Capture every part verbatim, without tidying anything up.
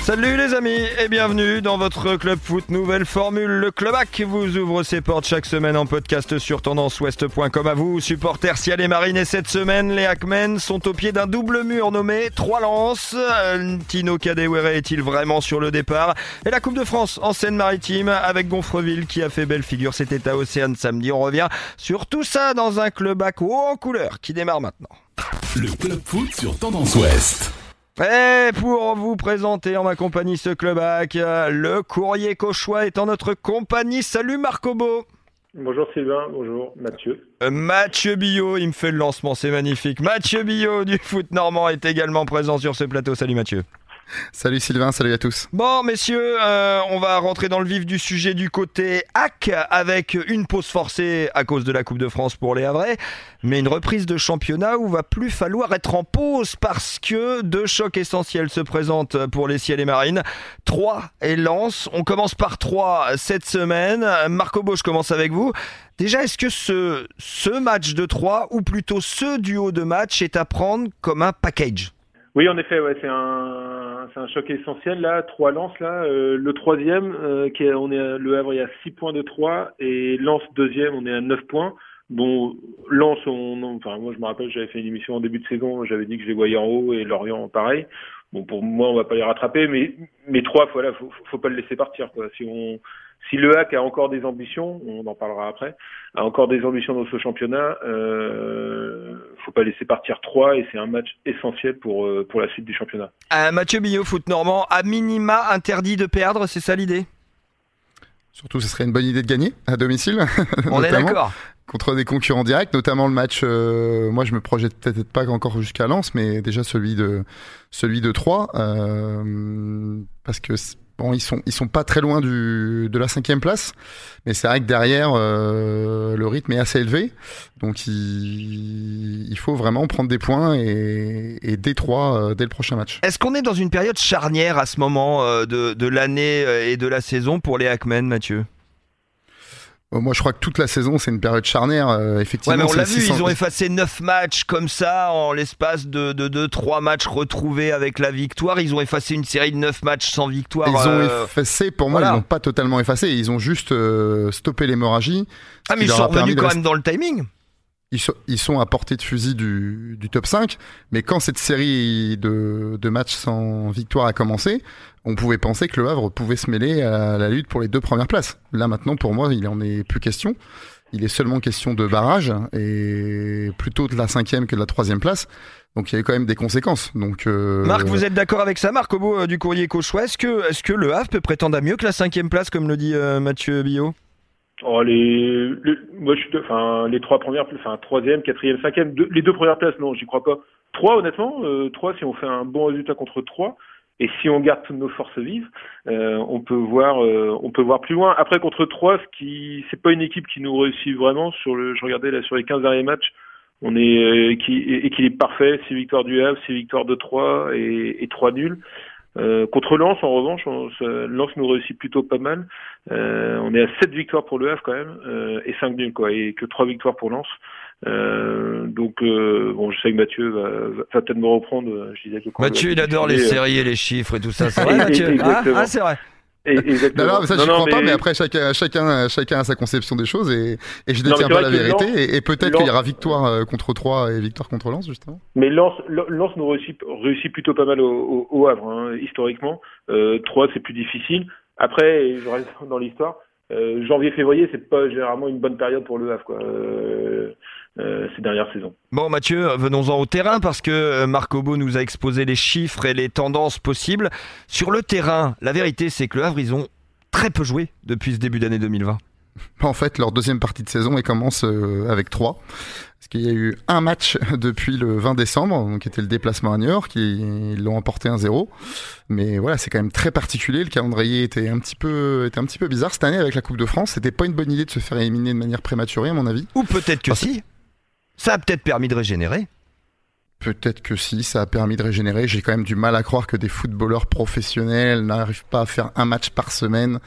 Salut les amis et bienvenue dans votre Club Foot nouvelle formule. Le Clubac vous ouvre ses portes chaque semaine en podcast sur tendance ouest point com. À vous, supporters Ciel et Marine. Et cette semaine, les Hackmen sont au pied d'un double mur nommé Trois-Lances. Tino Kadewere est-il vraiment sur le départ? Et la Coupe de France en Seine-Maritime avec Gonfreville qui a fait belle figure. C'était à Océane samedi. On revient sur tout ça dans un Clubac haut en couleur qui démarre maintenant. Le Club Foot sur Tendance Ouest. Et pour vous présenter en ma compagnie ce Clubac, le courrier cauchois est en notre compagnie. Salut Marc Obo. Bonjour Sylvain, bonjour Mathieu. Euh, Mathieu Billot, il me fait le lancement, c'est magnifique. Mathieu Billot du foot normand est également présent sur ce plateau. Salut Mathieu. Salut Sylvain, salut à tous. Bon messieurs, euh, on va rentrer dans le vif du sujet du côté hack avec une pause forcée à cause de la Coupe de France pour les Havrais, mais une reprise de championnat où va plus falloir être en pause parce que deux chocs essentiels se présentent pour les Ciel et Marine. Troyes et Lens. On commence par Troyes cette semaine. Marc Obo, je commence avec vous. Déjà, est-ce que ce, ce match de Troyes, ou plutôt ce duo de match, est à prendre comme un package? Oui, en effet, ouais, c'est un, c'est un choc essentiel là. Troyes Lens là, euh, le troisième, euh, qui est, on est à, le Havre il y a six points de Troyes et Lens deuxième, on est à neuf points. Bon, Lens, on, on, enfin moi je me rappelle, j'avais fait une émission en début de saison, j'avais dit que je les voyais en haut et Lorient pareil. Bon, pour moi, on va pas les rattraper, mais mais Troyes, voilà, faut, faut pas le laisser partir quoi. Si on Si le Hack a encore des ambitions, on en parlera après, a encore des ambitions dans ce championnat, euh, faut pas laisser partir Troyes et c'est un match essentiel pour pour la suite du championnat. Euh, Mathieu Billot, foot normand, à minima interdit de perdre, c'est ça l'idée? Surtout, ce serait une bonne idée de gagner à domicile. On est d'accord. Contre des concurrents directs, notamment le match. Euh, moi, je me projette peut-être pas encore jusqu'à Lens, mais déjà celui de celui de Troyes, euh, parce que bon, ils sont ils sont pas très loin du de la cinquième place, mais c'est vrai que derrière euh, le rythme est assez élevé, donc il, il faut vraiment prendre des points et, et dès Troyes euh, dès le prochain match. Est-ce qu'on est dans une période charnière à ce moment euh, de de l'année et de la saison pour les Hackmen, Mathieu? Moi, je crois que toute la saison, c'est une période charnière. Euh, effectivement, ouais, mais on l'a vu, six cents... ils ont effacé neuf matchs comme ça en l'espace de deux trois matchs retrouvés avec la victoire. Ils ont effacé une série de neuf matchs sans victoire. Ils ont euh... effacé, pour moi, voilà. Ils n'ont pas totalement effacé. Ils ont juste euh, stoppé l'hémorragie. Ah, mais ils sont revenus quand même dans le timing. Ils sont, ils sont à portée de fusil du, du top cinq, mais quand cette série de, de matchs sans victoire a commencé, on pouvait penser que le Havre pouvait se mêler à la lutte pour les deux premières places. Là maintenant, pour moi, il en est plus question. Il est seulement question de barrage, et plutôt de la cinquième que de la troisième place. Donc il y a eu quand même des conséquences. Donc, euh... Marc, vous êtes d'accord avec ça, Marc Obo euh, du courrier cauchois? Est-ce que, est-ce que le Havre peut prétendre à mieux que la cinquième place, comme le dit euh, Mathieu Billot? Oh, les, les, moi, je suis, enfin, les trois premières, enfin, troisième, quatrième, cinquième, deux, les deux premières places, non, j'y crois pas. Trois, honnêtement, euh, trois, si on fait un bon résultat contre trois, et si on garde toutes nos forces vives, euh, on peut voir, euh, on peut voir plus loin. Après, contre trois, ce qui, c'est pas une équipe qui nous réussit vraiment sur le, je regardais là, sur les quinze derniers matchs, on est, euh, équilibre parfait, six victoires du Havre, six victoires de Troyes et, et trois nuls. Euh, contre Lens, en revanche, on, Lens nous réussit plutôt pas mal. Euh, on est à sept victoires pour le Havre quand même, euh, et cinq nuls quoi, et que trois victoires pour Lens. Euh, donc euh, bon, je sais que Mathieu va, va peut-être me reprendre. Je disais que Mathieu, il adore les séries et les chiffres et tout ça. C'est vrai, Mathieu? Ah, ah, c'est vrai. Et, exactement. Non, non, mais ça, non, je non, crois mais... pas, mais après, chacun, chacun, chacun a sa conception des choses et, et je détiens non, pas la vérité. Lens, et, et peut-être Lens... qu'il y aura victoire contre Troyes et victoire contre Lens, justement. Mais Lens, Lens nous réussit, réussit plutôt pas mal au, au, au Havre, hein, historiquement. Euh, Troyes, c'est plus difficile. Après, je reste dans l'histoire, euh, janvier-février, c'est pas généralement une bonne période pour le Havre, quoi. Euh, Euh, ces dernières saisons. Bon Mathieu, venons-en au terrain parce que Marc Obo nous a exposé les chiffres et les tendances possibles. Sur le terrain, la vérité c'est que le Havre, ils ont très peu joué depuis ce début d'année deux mille vingt. En fait, leur deuxième partie de saison, elle commence euh, avec trois. Parce qu'il y a eu un match depuis le vingt décembre, donc qui était le déplacement à New York, ils l'ont emporté un zéro. Mais voilà, c'est quand même très particulier. Le calendrier était un petit peu, était un petit peu bizarre cette année avec la Coupe de France. C'était pas une bonne idée de se faire éliminer de manière prématurée, à mon avis. Ou peut-être que Parce... si. Ça a peut-être permis de régénérer. Peut-être que si, ça a permis de régénérer. J'ai quand même du mal à croire que des footballeurs professionnels n'arrivent pas à faire un match par semaine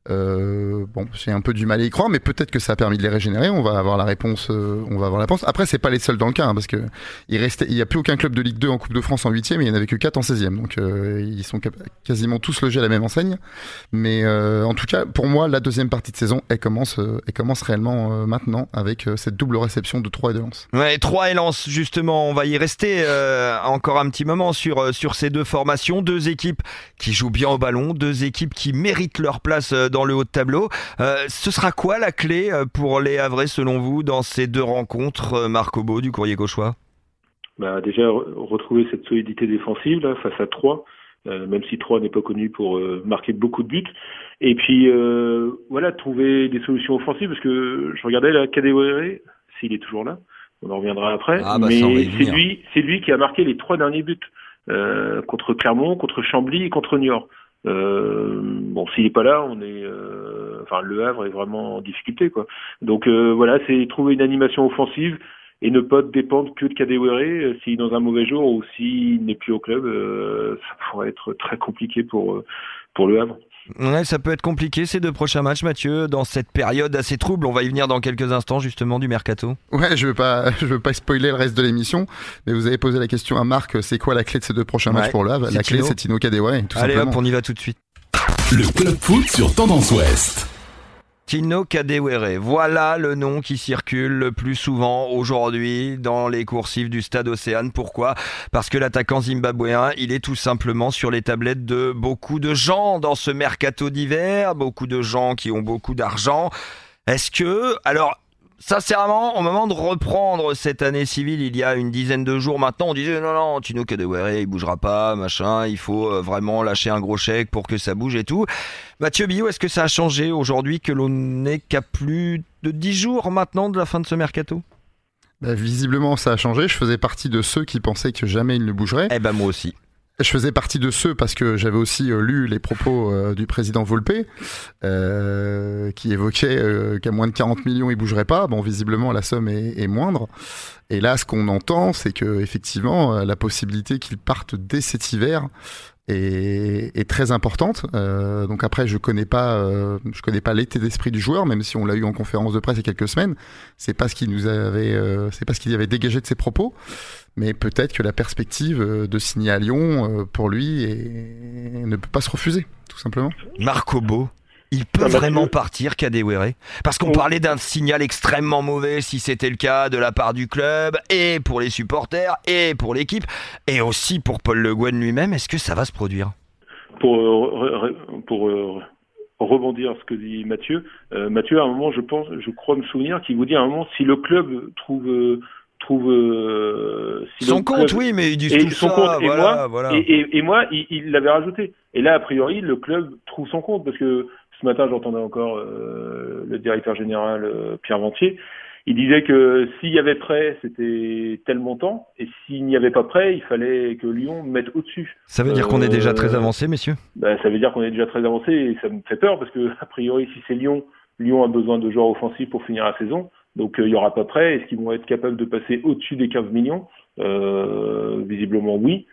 Euh, bon, j'ai un peu du mal à y croire, mais peut-être que ça a permis de les régénérer. On va avoir la réponse. Euh, on va avoir la réponse. Après, c'est pas les seuls dans le cas, hein, parce que il restait, il y a plus aucun club de Ligue deux en Coupe de France en huitième, et il y en avait que quatre en seizième. Donc, euh, ils sont cap- quasiment tous logés à la même enseigne. Mais euh, en tout cas, pour moi, la deuxième partie de saison, elle commence, euh, elle commence réellement euh, maintenant avec euh, cette double réception de Troyes et de Lens. Ouais, Troyes et Lens, justement, on va y rester euh, encore un petit moment sur sur ces deux formations, deux équipes qui jouent bien au ballon, deux équipes qui méritent leur place dans le haut de tableau. Euh, ce sera quoi la clé pour les Havrais selon vous dans ces deux rencontres, Marc Aubeau du Courrier Cauchois? Bah déjà re- retrouver cette solidité défensive là face à Troyes, euh, même si Troyes n'est pas connu pour euh, marquer beaucoup de buts. Et puis euh, voilà, trouver des solutions offensives parce que je regardais la Kadewere, s'il est toujours là, on en reviendra après. Ah bah mais ça, on va y c'est venir. lui, c'est lui qui a marqué les trois derniers buts euh, contre Clermont, contre Chambly et contre Niort. Euh, bon, s'il est pas là, on est, euh, enfin, Le Havre est vraiment en difficulté, quoi. Donc euh, voilà, c'est trouver une animation offensive et ne pas dépendre que de Kadewere. S'il est dans un mauvais jour ou s'il n'est plus au club, euh, ça pourrait être très compliqué pour pour Le Havre. Ouais, ça peut être compliqué ces deux prochains matchs, Mathieu, dans cette période assez trouble. On va y venir dans quelques instants justement du mercato. Ouais, je veux pas, je veux pas spoiler le reste de l'émission, mais vous avez posé la question à Marc, c'est quoi la clé de ces deux prochains Ouais, matchs pour Le Havre? La clé, Tino. c'est Tino Kadewere, tout Allez simplement. hop, on y va tout de suite. Le Club Foot sur Tendance Ouest. Tino Kadewere, voilà le nom qui circule le plus souvent aujourd'hui dans les coursives du Stade Océane. Pourquoi ? Parce que l'attaquant zimbabwéen, il est tout simplement sur les tablettes de beaucoup de gens dans ce mercato d'hiver, beaucoup de gens qui ont beaucoup d'argent. Est-ce que... Alors... Sincèrement, au moment de reprendre cette année civile, il y a une dizaine de jours maintenant, on disait non, non, Tino Kadewere, il bougera pas, machin, il faut euh, vraiment lâcher un gros chèque pour que ça bouge et tout. Mathieu Billot, est-ce que ça a changé aujourd'hui que l'on n'est qu'à plus de dix jours maintenant de la fin de ce mercato ? Bah, visiblement, ça a changé. Je faisais partie de ceux qui pensaient que jamais il ne bougerait. Eh ben moi aussi. Je faisais partie de ceux parce que j'avais aussi euh, lu les propos euh, du président Volpe euh, qui évoquait euh, qu'à moins de quarante millions il bougerait pas. Bon, visiblement la somme est, est moindre. Et là, ce qu'on entend, c'est que effectivement euh, la possibilité qu'il parte dès cet hiver est, est très importante. Euh, donc après, je connais pas, euh, je connais pas l'état d'esprit du joueur, même si on l'a eu en conférence de presse il y a quelques semaines. C'est pas ce qu'il nous avait, euh, c'est pas ce qu'il avait dégagé de ses propos. Mais peut-être que la perspective de signer à Lyon, pour lui, est... ne peut pas se refuser, tout simplement. Marc Aubeau, il peut Ah bah, vraiment tu- partir, Kadewere ? Parce qu'on Oh. parlait d'un signal extrêmement mauvais si c'était le cas de la part du club, et pour les supporters, et pour l'équipe, et aussi pour Paul Le Guen lui-même. Est-ce que ça va se produire ? Pour euh, re- re- pour euh, rebondir à ce que dit Mathieu, euh, Mathieu à un moment, je pense, je crois me souvenir qu'il vous dit à un moment si le club trouve euh, trouve euh, si Son le compte, club- oui, mais ils disent et tout son ça, compte et voilà, moi voilà. et, et, et moi il, il l'avait rajouté et là a priori le club trouve son compte parce que ce matin j'entendais encore euh, le directeur général euh, Pierre Ventier, il disait que s'il y avait prêt c'était tel montant et s'il n'y avait pas prêt il fallait que Lyon mette au-dessus. Ça veut dire qu'on est déjà très Euh, avancé, messieurs ? Ben, ça veut dire qu'on est déjà très avancé et ça me fait peur parce que a priori si c'est Lyon, Lyon a besoin de joueurs offensifs pour finir la saison. Donc euh, il y aura pas prêt. Est-ce qu'ils vont être capables de passer au-dessus des quinze millions ? euh, Visiblement oui.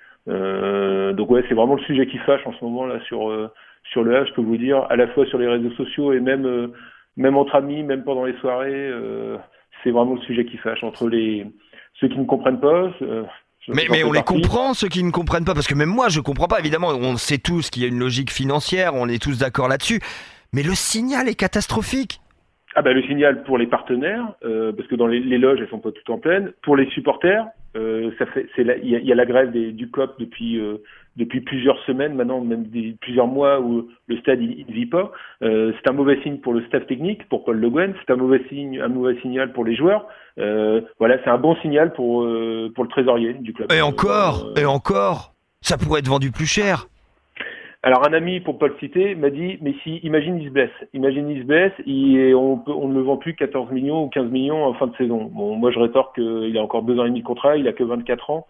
Euh, donc ouais, c'est vraiment le sujet qui fâche en ce moment là sur euh, sur le Havre. Je peux vous dire, à la fois sur les réseaux sociaux et même euh, même entre amis, même pendant les soirées, euh, c'est vraiment le sujet qui fâche entre les ceux qui ne comprennent pas. Euh, je- Mais, j'en mais fais on les partie. comprend, ceux qui ne comprennent pas, parce que même moi je comprends pas, évidemment, on sait tous qu'il y a une logique financière, on est tous d'accord là-dessus, mais le signal est catastrophique. Ah bah le signal pour les partenaires, euh, parce que dans les, les loges elles sont pas toutes en pleine. Pour les supporters, euh, ça fait, c'est la- il y a, il y a la grève des, du C O P depuis euh, depuis plusieurs semaines maintenant, même des, plusieurs mois où le stade il, il vit pas. Euh, c'est un mauvais signe pour le staff technique, pour Paul Le Guen. C'est un mauvais signe, un mauvais signal pour les joueurs. Euh, voilà, c'est un bon signal pour euh, pour le trésorier du club. Et encore, Euh, et encore, ça pourrait être vendu plus cher. Alors un ami, pour pas le citer, m'a dit mais si imagine il se blesse, imagine il se blesse, il est- on, peut, on ne le vend plus quatorze millions ou quinze millions en fin de saison. Bon, moi je rétorque qu'il a encore deux ans et demi de contrat, il a que vingt-quatre ans.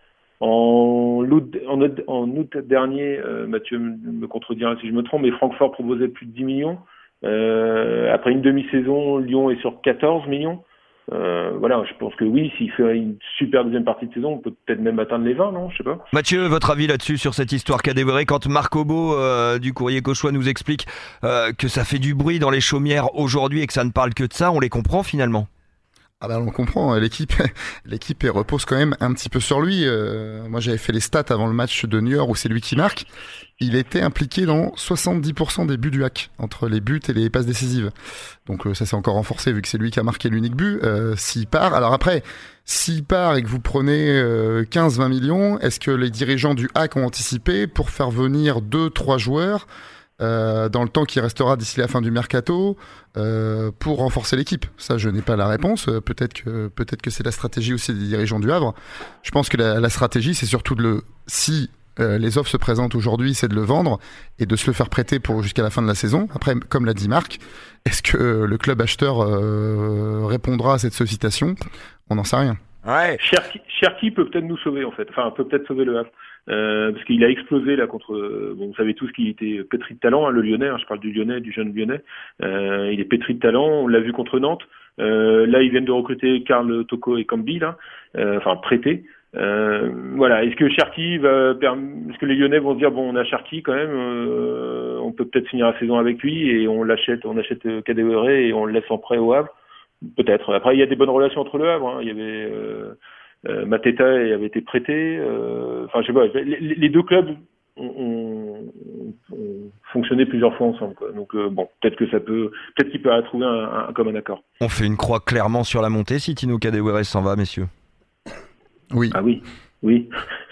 En août, en août, en août dernier, euh, Mathieu me me contredira si je me trompe, mais Francfort proposait plus de dix millions. Euh, après une demi-saison, Lyon est sur quatorze millions. Euh, voilà, je pense que oui, s'il fait une super deuxième partie de saison, on peut peut-être même atteindre les vingt, non? Je sais pas. Mathieu, votre avis là-dessus sur cette histoire Kadewere, quand Marc Obo euh, du Courrier Cauchois nous explique euh, que ça fait du bruit dans les chaumières aujourd'hui et que ça ne parle que de ça, on les comprend finalement? Ah ben on comprend, l'équipe, l'équipe repose quand même un petit peu sur lui. Euh, moi j'avais fait les stats avant le match de New York où c'est lui qui marque. Il était impliqué dans soixante-dix pour cent des buts du H A C, entre les buts et les passes décisives. Donc euh, ça s'est encore renforcé vu que c'est lui qui a marqué l'unique but. Euh, s'il part, alors après, s'il part et que vous prenez euh, quinze à vingt millions, est-ce que les dirigeants du H A C ont anticipé pour faire venir deux trois joueurs Euh, dans le temps qui restera d'ici la fin du mercato euh, pour renforcer l'équipe? Ça, je n'ai pas la réponse. Euh, peut-être que peut-être que c'est la stratégie aussi des dirigeants du Havre. Je pense que la, la stratégie, c'est surtout de le si euh, les offres se présentent aujourd'hui, c'est de le vendre et de se le faire prêter pour jusqu'à la fin de la saison. Après, comme l'a dit Marc, est-ce que euh, le club acheteur euh, répondra à cette sollicitation? On n'en sait rien. Ouais. Cherki, Cherki peut peut-être nous sauver en fait. Enfin, peut peut-être sauver le Havre. Euh, parce qu'il a explosé là contre. Euh, bon, vous savez tous qu'il était pétri de talent, hein, le Lyonnais. Hein, je parle du Lyonnais, du jeune Lyonnais. Euh, il est pétri de talent. On l'a vu contre Nantes. Euh, là, ils viennent de recruter Karl Toko et Cambi là, euh, enfin prêtés. Euh, voilà. Est-ce que Cherki va, est-ce que les Lyonnais vont se dire bon, on a Cherki quand même, euh, on peut peut-être finir la saison avec lui et on l'achète, on achète Kadewere et on le laisse en prêt au Havre. Peut-être. Après, il y a des bonnes relations entre le Havre. Hein. Il y avait. Euh, Euh, Mateta avait été prêté. Euh, enfin, je sais pas. Les, les deux clubs ont, ont, ont fonctionné plusieurs fois ensemble. Quoi. Donc euh, bon, peut-être que ça peut, peut-être qu'il peut trouver un, un commun accord. On fait une croix clairement sur la montée si Tino Kadewere s'en va, messieurs. Oui. Ah oui, oui,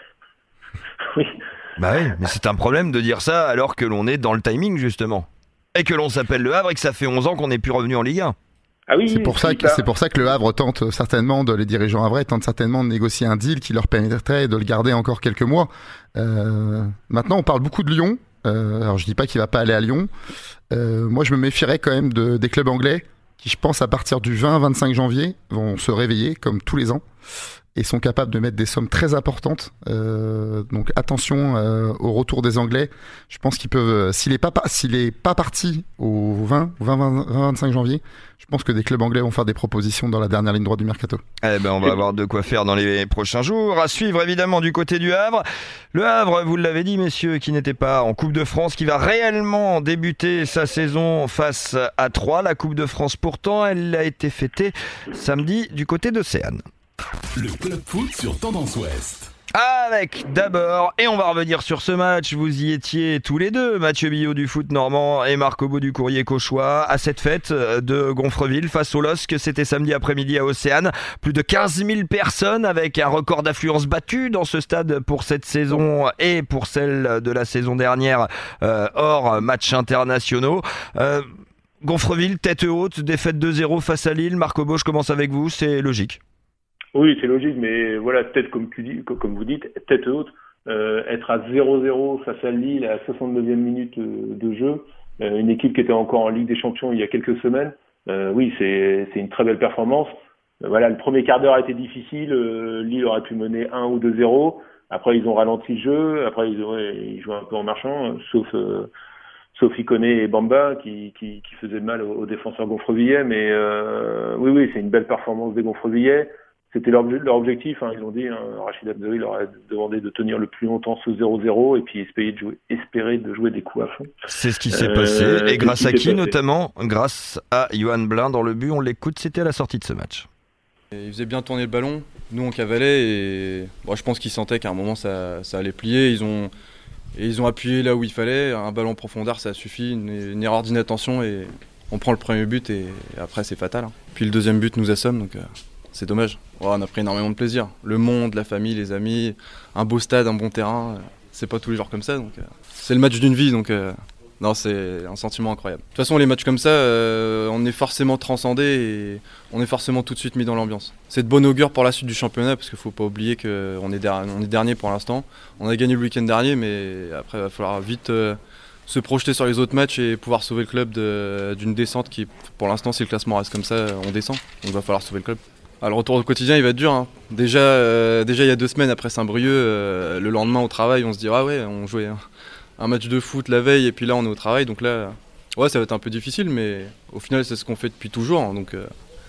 oui. Bah oui, mais c'est un problème de dire ça alors que l'on est dans le timing justement et que l'on s'appelle le Havre et que ça fait onze ans qu'on n'est plus revenu en Ligue un. Ah oui, c'est pour ça que c'est pour ça que le Havre tente certainement de les dirigeants havrais tentent certainement de négocier un deal qui leur permettrait de le garder encore quelques mois. Euh, maintenant, on parle beaucoup de Lyon. Euh, alors je dis pas qu'il va pas aller à Lyon. Euh, moi, je me méfierais quand même de, des clubs anglais qui, je pense, à partir du vingt à vingt-cinq janvier, vont se réveiller comme tous les ans et sont capables de mettre des sommes très importantes. Euh, donc attention euh, au retour des Anglais. Je pense qu'ils peuvent, euh, s'il est pas s'il est pas parti au vingt, vingt, vingt, vingt-cinq janvier, je pense que des clubs anglais vont faire des propositions dans la dernière ligne droite du mercato. Eh ben on va avoir de quoi faire dans les prochains jours. À suivre évidemment du côté du Havre. Le Havre, vous l'avez dit messieurs, qui n'était pas en Coupe de France, qui va réellement débuter sa saison face à Troyes. La Coupe de France pourtant, elle a été fêtée samedi du côté d'Océane. Le Club Foot sur Tendance Ouest. Avec d'abord, et on va revenir sur ce match, vous y étiez tous les deux, Mathieu Billot du foot normand et Marc Obo du Courrier Cauchois, à cette fête de Gonfreville face au L O S C. C'était samedi après-midi à Océane. Plus de quinze mille personnes avec un record d'affluence battu dans ce stade pour cette saison et pour celle de la saison dernière euh, hors matchs internationaux. Euh, Gonfreville, tête haute, défaite deux zéro face à Lille. Marc Obo, je commence avec vous, c'est logique. Oui, c'est logique, mais voilà, tête comme tu dis, comme vous dites, tête haute, euh, être à zéro zéro face à Lille à la soixante-neuvième minute de jeu, euh, une équipe qui était encore en Ligue des Champions il y a quelques semaines, euh, oui, c'est c'est une très belle performance. Euh, voilà, le premier quart d'heure a été difficile, euh, Lille aurait pu mener un ou deux zéro, après ils ont ralenti le jeu, après ils, ont, ouais, ils jouaient un peu en marchant, sauf euh, sauf Ikoné et Bamba qui, qui, qui faisaient mal aux, aux défenseurs gonfrevillais, mais euh, oui, oui, c'est une belle performance des gonfrevillais. C'était leur, leur objectif, hein, ils l'ont dit, hein, Rachid Abdoui leur a demandé de tenir le plus longtemps ce zéro zéro et puis espérer de jouer, espérer de jouer des coups à fond. C'est ce qui s'est euh, passé, et grâce à qui notamment? Grâce à Yohan Blin dans le but, on l'écoute, c'était à la sortie de ce match. Et il faisait bien tourner le ballon, nous on cavalait et bon, je pense qu'ils sentaient qu'à un moment ça, ça allait plier, ils ont, et ils ont appuyé là où il fallait, un ballon en profondeur ça suffit, une, une erreur d'inattention et on prend le premier but et, et après c'est fatal. Hein. Puis le deuxième but nous assomme donc... Euh... C'est dommage. Oh, on a pris énormément de plaisir. Le monde, la famille, les amis, un beau stade, un bon terrain. C'est pas tous les jours comme ça. Donc, euh, c'est le match d'une vie. Donc, euh, non, c'est un sentiment incroyable. De toute façon, les matchs comme ça, euh, on est forcément transcendé et on est forcément tout de suite mis dans l'ambiance. C'est de bon augure pour la suite du championnat parce qu'il faut pas oublier qu'on est, der- on est dernier pour l'instant. On a gagné le week-end dernier, mais après, il va falloir vite euh, se projeter sur les autres matchs et pouvoir sauver le club de, d'une descente qui, pour l'instant, si le classement reste comme ça, on descend. Donc, il va falloir sauver le club. Alors, le retour au quotidien, il va être dur. Hein. Déjà, euh, déjà, il y a deux semaines après Saint-Brieuc, euh, le lendemain au travail, on se dit ah ouais, on jouait un, un match de foot la veille et puis là on est au travail, donc là, ouais, ça va être un peu difficile, mais au final, c'est ce qu'on fait depuis toujours. Hein, donc, euh,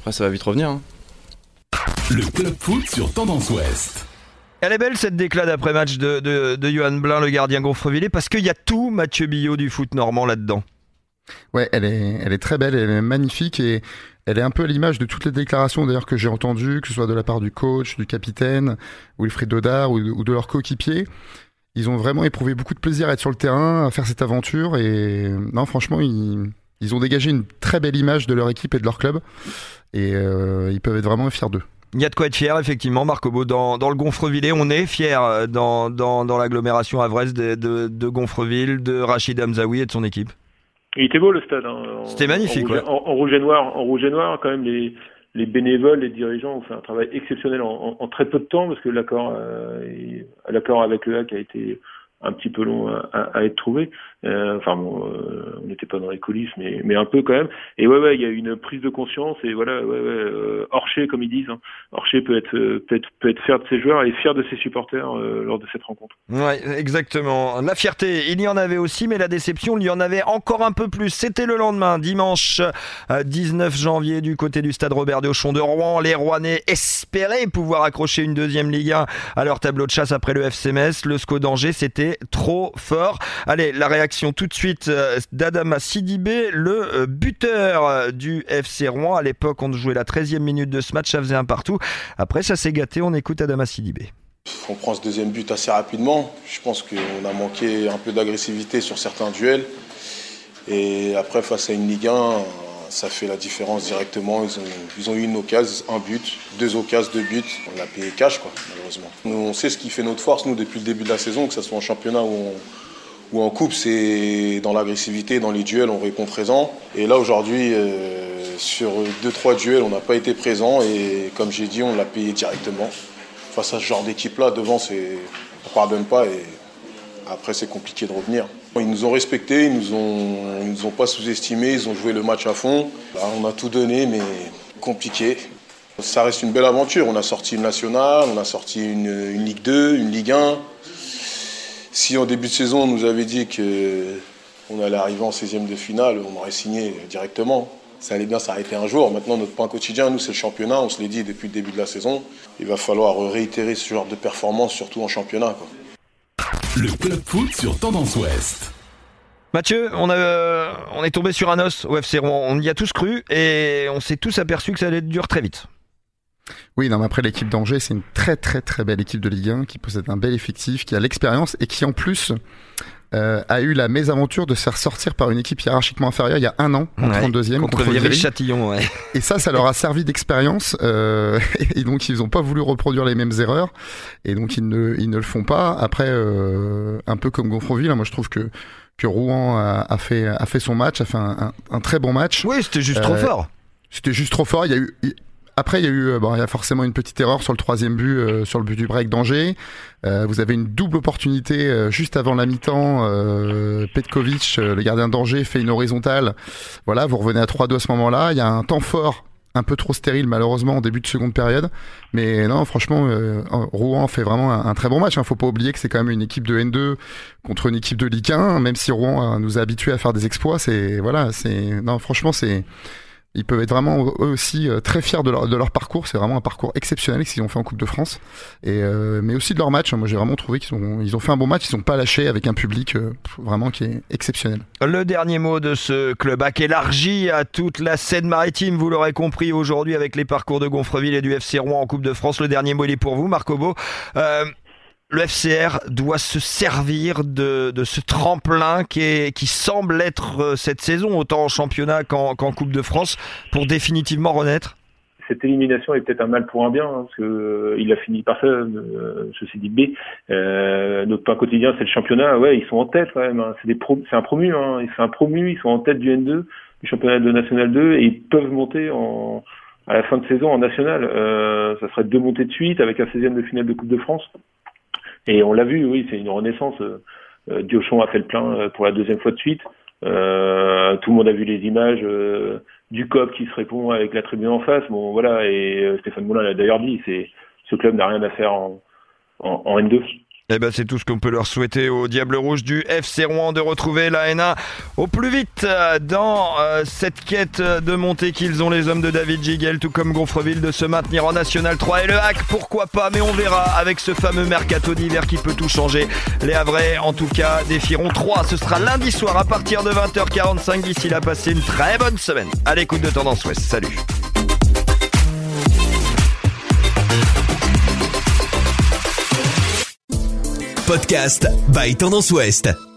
Après, ça va vite revenir. Hein. Le Club Foot sur Tendance Ouest. Elle est belle cette déclade après match de, de, de Johan Blin, le gardien gonfrevillers, parce qu'il y a tout Mathieu Billot du foot normand là-dedans. Ouais, elle est, elle est très belle, elle est magnifique et elle est un peu à l'image de toutes les déclarations d'ailleurs que j'ai entendues, que ce soit de la part du coach, du capitaine, Wilfried Dodard ou de, ou de leurs coéquipiers. Ils ont vraiment éprouvé beaucoup de plaisir à être sur le terrain, à faire cette aventure et non, franchement, ils, ils ont dégagé une très belle image de leur équipe et de leur club et euh, ils peuvent être vraiment fiers d'eux. Il y a de quoi être fier, effectivement, Marc Obo. Dans, dans le Gonfrevillers, on est fier dans, dans, dans l'agglomération havraise de, de, de Gonfreville, de Rachid Hamzaoui et de son équipe. Il était beau le stade. Hein. C'était magnifique, en rouge, ouais. En, en rouge et noir, en rouge et noir, quand même les, les bénévoles, les dirigeants ont fait un travail exceptionnel en, en, en très peu de temps parce que l'accord, euh, l'accord avec le H A C a été un petit peu long à, à, à être trouvé. Euh, enfin bon, euh, on n'était pas dans les coulisses, mais, mais un peu quand même. Et ouais, ouais, il y a eu une prise de conscience et voilà, ouais, ouais, euh, Orcher, comme ils disent, hein. Orcher peut être, peut être, peut être fier de ses joueurs et fier de ses supporters euh, lors de cette rencontre. Ouais, exactement. La fierté, il y en avait aussi, mais la déception, il y en avait encore un peu plus. C'était le lendemain, dimanche dix-neuf janvier, du côté du stade Robert Deauchon de Rouen. Les Rouennais espéraient pouvoir accrocher une deuxième Ligue un à leur tableau de chasse après le F C Metz. Le S C O d'Angers, c'était trop fort. Allez, la réaction tout de suite d'Adama Sidibé, le buteur du F C Rouen. À l'époque, on jouait la treizième minute de ce match, ça faisait un partout. Après, ça s'est gâté, on écoute Adama Sidibé. On prend ce deuxième but assez rapidement. Je pense qu'on a manqué un peu d'agressivité sur certains duels. Et après, face à une Ligue un, ça fait la différence directement. Ils ont, ils ont eu une occasion, un but, deux occasions, deux buts. On l'a payé cash, quoi, malheureusement. Nous, on sait ce qui fait notre force, nous, depuis le début de la saison, que ce soit en championnat ou en, ou en coupe, c'est dans l'agressivité, dans les duels, on répond présent. Et là, aujourd'hui, euh, sur deux trois duels, on n'a pas été présent. Et comme j'ai dit, on l'a payé directement. Face à ce genre d'équipe-là, devant, c'est... on ne pardonne pas et après, c'est compliqué de revenir. Ils nous ont respectés, ils nous ont, ils nous ont pas sous-estimés, ils ont joué le match à fond. Là, on a tout donné, mais compliqué. Ça reste une belle aventure. On a sorti une nationale, on a sorti une, une Ligue deux, une Ligue un. Si en début de saison, on nous avait dit qu'on allait arriver en seizième de finale, on aurait signé directement. Ça allait bien s'arrêter un jour. Maintenant, notre point quotidien, nous, c'est le championnat. On se l'est dit depuis le début de la saison. Il va falloir réitérer ce genre de performance, surtout en championnat, quoi. Le Club Foot sur Tendance Ouest. Mathieu, on, a, on est tombé sur un os au F C Rouen. On y a tous cru et on s'est tous aperçus que ça allait durer très vite. Oui, non, mais après l'équipe d'Angers, c'est une très très très belle équipe de Ligue un qui possède un bel effectif, qui a l'expérience et qui en plus euh, a eu la mésaventure de se faire sortir par une équipe hiérarchiquement inférieure il y a un an, en ouais, trente-deuxième, contre, contre Viry-Châtillon. Ouais. Et ça, ça leur a servi d'expérience euh, et donc ils n'ont pas voulu reproduire les mêmes erreurs et donc ils ne, ils ne le font pas. Après, euh, un peu comme Gonfreville, hein, moi je trouve que que Rouen a, a fait a fait son match, a fait un, un, un très bon match. Oui, c'était juste euh, trop fort. C'était juste trop fort. Il y a eu il, Après, il y a eu, bon, il y a forcément une petite erreur sur le troisième but, euh, sur le but du break d'Angers. Euh, vous avez une double opportunité euh, juste avant la mi-temps. Euh, Petkovic, euh, le gardien d'Angers, fait une horizontale. Voilà, vous revenez à trois deux à ce moment-là. Il y a un temps fort, un peu trop stérile malheureusement en début de seconde période. Mais non, franchement, euh, Rouen fait vraiment un, un très bon match. Hein. Faut pas oublier que c'est quand même une équipe de N deux contre une équipe de Ligue un. Même si Rouen euh, nous a habitués à faire des exploits, c'est voilà, c'est non, franchement, c'est ils peuvent être vraiment eux aussi très fiers de leur, de leur parcours. C'est vraiment un parcours exceptionnel qu'ils ont fait en Coupe de France. Et euh, mais aussi de leur match. Moi, j'ai vraiment trouvé qu'ils ont, ils ont fait un bon match. Ils sont pas lâchés avec un public euh, vraiment qui est exceptionnel. Le dernier mot de ce club A C élargi à toute la Seine-Maritime. Vous l'aurez compris aujourd'hui avec les parcours de Gonfreville et du F C Rouen en Coupe de France. Le dernier mot, il est pour vous, Marc Obo. Euh, Le F C R doit se servir de, de ce tremplin qui, est, qui semble être cette saison, autant en championnat qu'en, qu'en Coupe de France, pour définitivement renaître. Cette élimination est peut-être un mal pour un bien, hein, parce que euh, il a fini par ça, euh, ceci dit B. Euh, notre pain quotidien, c'est le championnat. Ouais, ils sont en tête quand même. Hein. C'est, des pro, c'est un promu, hein. C'est un promu. Ils sont en tête du N deux, du championnat de National deux, et ils peuvent monter en, à la fin de saison en National. Euh, ça serait deux montées de suite avec un seizième de finale de Coupe de France. Et on l'a vu, oui, c'est une renaissance. Euh, Diochon a fait le plein pour la deuxième fois de suite. Euh, tout le monde a vu les images euh, du C O P qui se répond avec la tribune en face. Bon, voilà, et euh, Stéphane Moulin l'a d'ailleurs dit, c'est, ce club n'a rien à faire en, en, en N deux. Eh ben c'est tout ce qu'on peut leur souhaiter aux Diables Rouges du F C Rouen de retrouver la N un au plus vite dans euh, cette quête de montée qu'ils ont les hommes de David Giguel, tout comme Gonfreville, de se maintenir en National trois, et le H A C pourquoi pas, mais on verra avec ce fameux mercato d'hiver qui peut tout changer. Les Havrais en tout cas défieront trois, ce sera lundi soir à partir de vingt heures quarante-cinq. D'ici là, passez une très bonne semaine à l'écoute de Tendance Ouest. Salut. Podcast by Tendance Ouest.